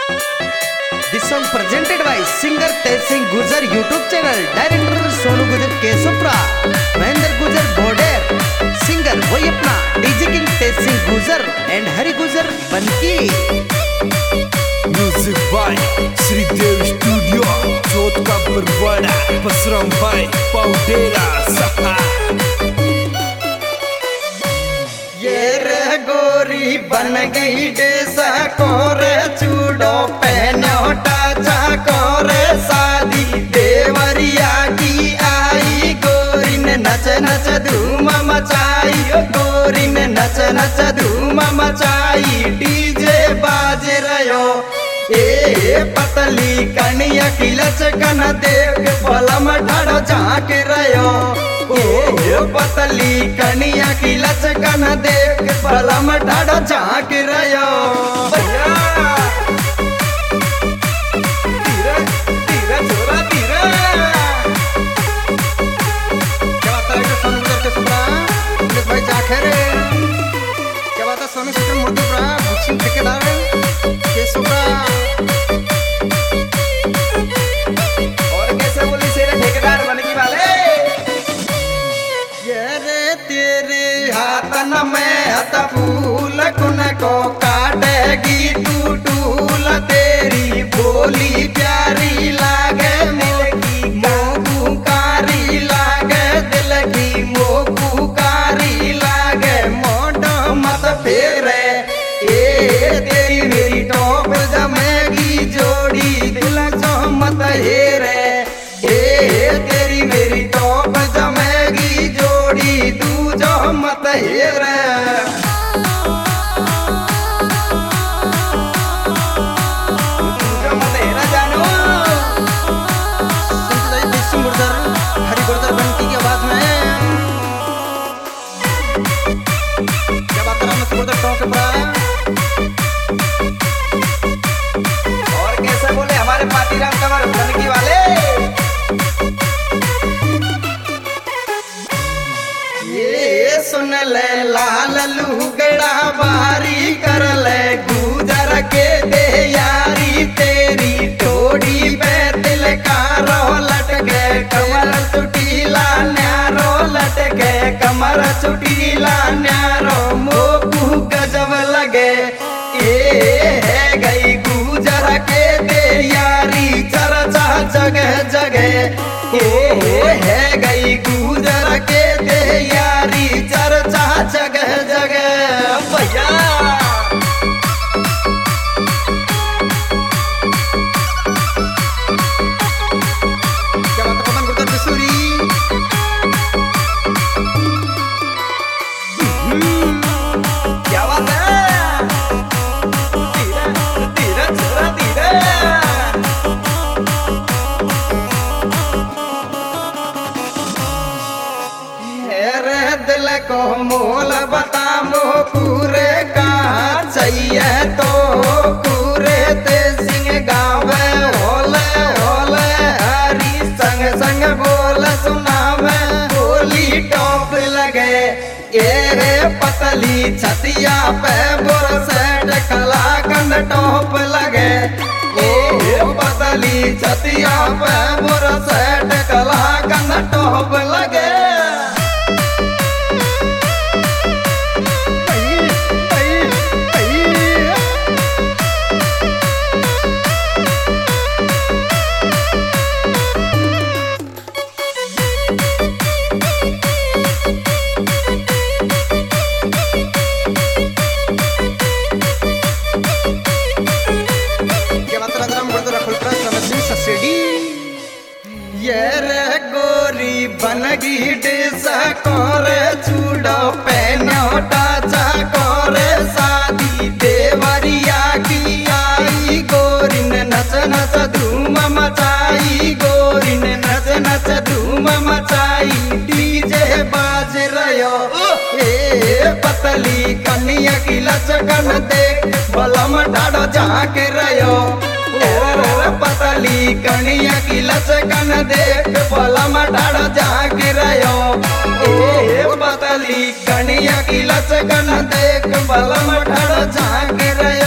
This song presented by singer Tejsingh Gujar YouTube channel, director Sonu Gujar Kesupra, Mahendra Gujar Border, singer वही अपना DJ King Tejsingh Gujar and Hari Gujar Banki. Music by Sridev Studio, जोत का बरवाड़ा, बसराम भाई पाउडेरा सहा। ये रे गोरी बन गई डेसा कोरे चूड़ो पहनो टाचा कोरे शादी देवरिया की आई गोरी ने नच नच धूम मचाई गोरी ने नच नच धूम मचाई डीजे बाज रयो ए पतली कनिया की लचकन देख बलम ढाड़ो झांक रयो ओ पतली कनिया की लचकन देख बलम ढाड़ो झांक रयो भैया धीरे धीरे छोरा धीरे क्या बात है सोनू गुजर के सुपरा पुलिस भाई जाखे रे क्या बात है सोनू सुपर मुर्दू प्रा बुचिन ठेकेदार के सुपरा और कैसे बोली से ठेकेदार बनगी वाले तेरे हाथन में हथ फूल कुन को काटेगी तू टूल तेरी बोली प्यारी लागे मिलगी मोकू कारी लागे दिल की मोकू कारी लागे मोटो मत फेरे ए तेरी मेरी टॉप जमेगी जोड़ी दिल जो मत हेरे ए तेरी मेरी टॉप जमेगी जोड़ी तू जो मत हेरे हरी गुर्जर बंटी की आवाज में क्या बात कर रहा है टॉक और कैसे बोले हमारे पातीराम कंवर बनकी वाले ये सुन ले लाल लुगड़ा बारी कर ले गुजर के दे यारी तेरी ठोड़ी पे दिल का रो लटके कमर चुटीला न्यारो लटके कमर चुटीला न्यारो मोकू गजब लगे ए है गई गुजर के दे यारी चर्चा जगह जगह ओ है गई गुजर के दे यारी चर्चा जगह जगह भैया क्या बात है पवन गुर्जर बिसूरी क्या बात है धीरे धीरे छोरा धीरे दिल को मोल बता मो पूरे का चाहिए तो पूरे ते सिंह गावे होले होले हरी संग संग बोल सुनावे बोली टॉप लगे ये पतली छतिया पे बोरसेट कलाकंद टॉप लगे ओ पतली छतिया पे बोरसेट कलाकंद टॉप लगे ये रे गोरी बनगी डेसा कोरे चूड़ो पहनो टाचा कोरे शादी देवरिया की आई गोरी ने नच नच धूम मचाई गोरी ने नच नच धूम मचाई डीजे बाज रयो ए पतली कनिया की लचकन देख बलम ढाड़ो झांक रयो पतली कनिया की लचकन देख बलम ढाड़ो झांक रयो ए पतली कनिया की लचकन देख बलम ढाड़ो झांक रयो